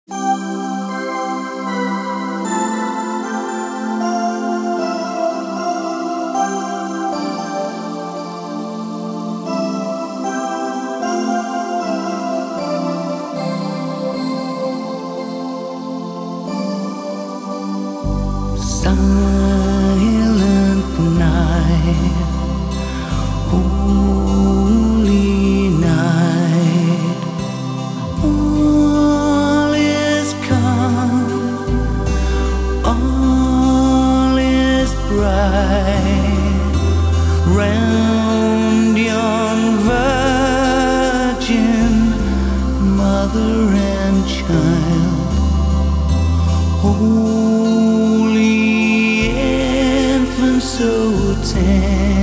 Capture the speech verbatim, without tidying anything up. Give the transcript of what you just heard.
Silent night, holy night, all is calm, all is bright round yon virgin mother and child. Holy infant, so tender,